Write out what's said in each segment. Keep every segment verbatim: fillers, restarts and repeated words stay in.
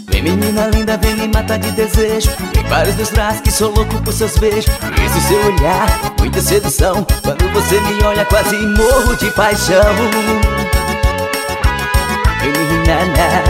Vem menina linda, vem me matar de desejo. Vem para os meus braços que sou louco por seus beijos. Esse seu olhar, muita sedução. Quando você me olha quase morro de paixão. Vem menina,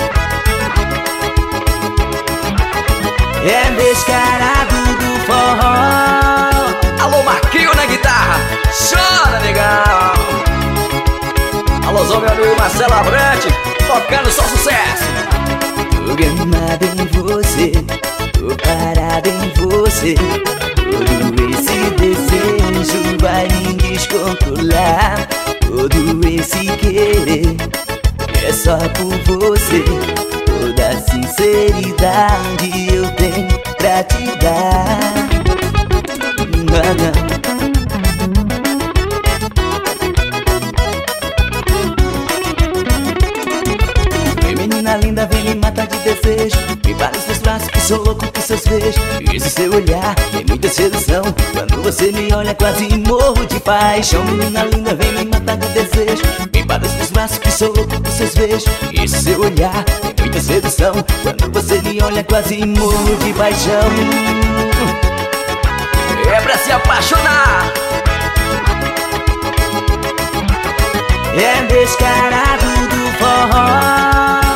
é descarado do forró. Alô Marquinho na guitarra, chora legal. Alôzão meu amigo Marcelo Abrante, tocando só sucesso. Tô gamado em você, tô parado em você. Todo esse desejo vai me descontrolar. Todo esse querer é só por você. Toda a sinceridade eu tenho pra te dar. Não, não. Menina linda, vem me matar de desejo. Vem para os meus braços que sou louco por seus beijos. Esse seu olhar tem muita sedução. Quando você me olha quase morro de paixão. Menina linda, vem me matar de desejo. Vem para os meus braços que sou louco por seus beijos. Esse seu olhar tem muita sedução. Quando você me olha quase morro de paixão. É pra se apaixonar. É descarado do forró.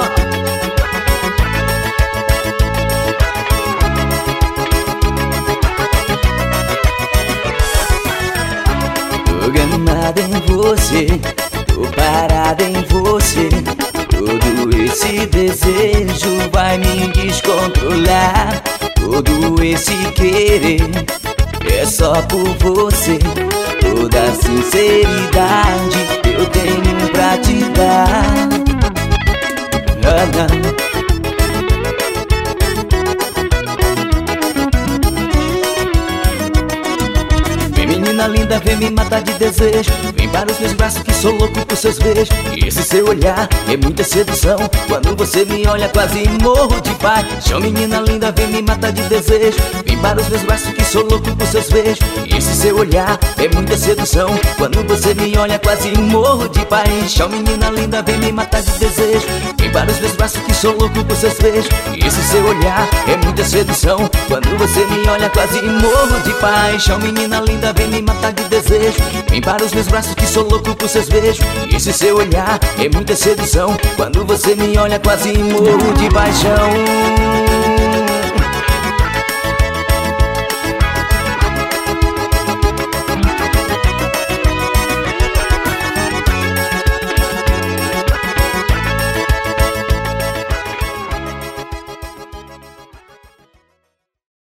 Tô gamado em você, tô parado em você. Todo esse desejo vai me descontrolar. Todo esse querer é só por você. Toda a sinceridade eu tenho pra te dar. Ah, não. Menina linda, vem me matar de desejo. Vem para os meus braços que sou louco por seus beijos. Esse seu olhar é muita sedução. Quando você me olha quase morro de paixão. Menina linda, vem me matar de desejo. Vem para os meus braços que sou louco por seus beijos. Esse seu olhar é muita sedução. Quando você me olha quase morro de paixão. Menina linda, vem me matar de desejo. Vem para os meus braços que sou louco por seus beijos. Esse seu olhar é muita sedução. Quando você me olha quase morro de paixão. Menina linda, vem me matar de desejo. Vem para os meus braços que sou louco por seus beijos. Esse seu olhar é muita sedução. Quando você me olha quase morro de paixão.